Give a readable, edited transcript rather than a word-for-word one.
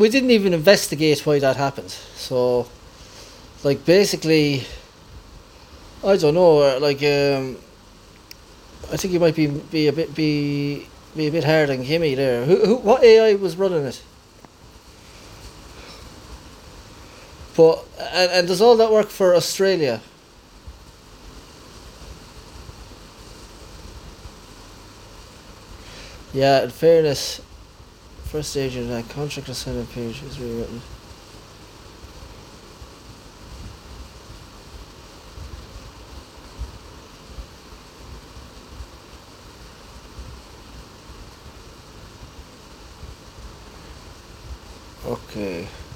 we didn't even investigate why that happened. So, like, basically, I don't know. Like, I think you might be a bit hard on Kimmy there. What AI was running it? But and does all that work for Australia? Yeah, in fairness, first agent that contract assignment page is rewritten. Okay.